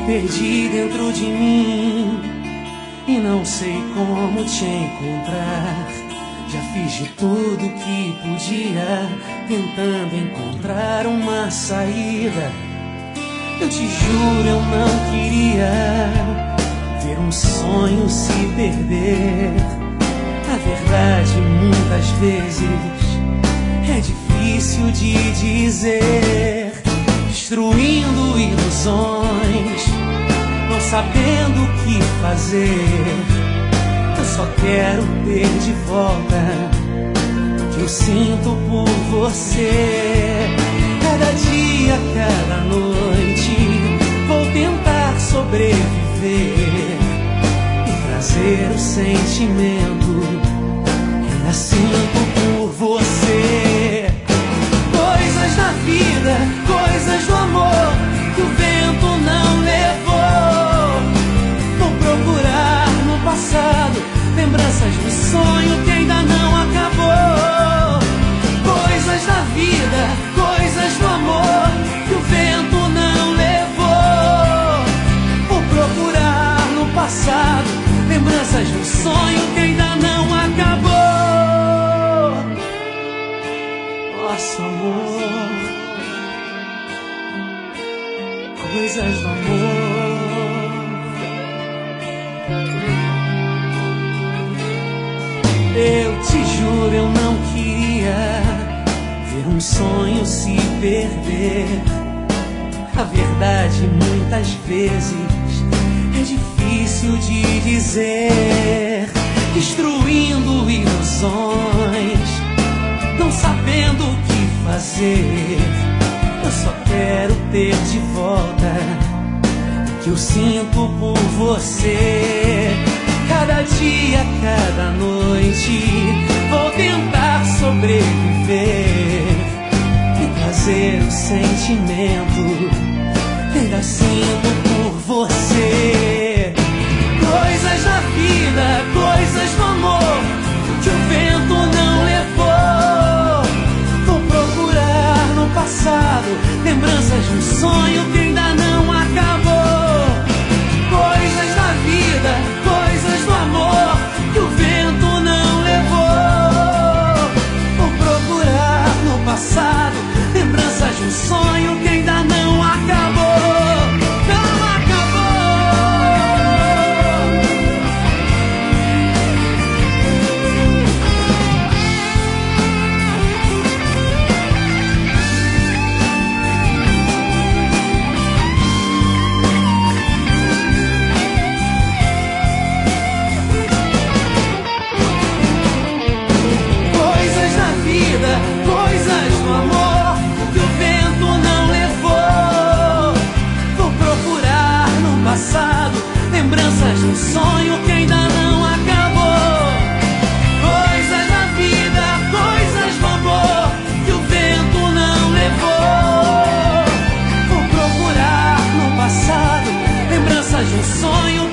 perdi dentro de mim e não sei como te encontrar. Já fiz de tudo que podia, tentando encontrar uma saída. Eu te juro, eu não queria ver um sonho se perder. A verdade muitas vezes é difícil de dizer, destruindo ilusões, não sabendo o que fazer. Eu só quero ter de volta o que eu sinto por você. Cada dia, cada noite vou tentar sobreviver e trazer o sentimento que ainda sinto por você. Coisas da vida, coisas do amor que o vento não levou. Vou procurar no passado lembranças do sonho que ainda não acabou. Coisas da vida, coisas do amor que o vento não levou. Vou procurar no passado lembranças do sonho que ainda não acabou. Nosso amor, coisas do amor. Eu te juro, eu não queria ver um sonho se perder. A verdade muitas vezes é difícil de dizer, destruindo ilusões, não sabendo o que fazer. Eu só quero ter de volta o que eu sinto por você. Cada dia, cada noite vou tentar sobreviver e trazer o sentimento que ainda sinto por você. Coisas da vida, coisas do amor que o vento não levou. Vou procurar no passado lembranças de um sonho que ainda não acabou. Coisas da vida, coisas do amor que o vento não levou. Vou procurar no passado lembranças de um sonho que ainda não acabou. Não acabou. Coisas da vida, coisas do amor que o vento não levou. Vou procurar no passado lembranças de um sonho que ainda não acabou. Coisas da vida, coisas do amor que o vento não levou. Vou procurar no passado lembranças de um sonho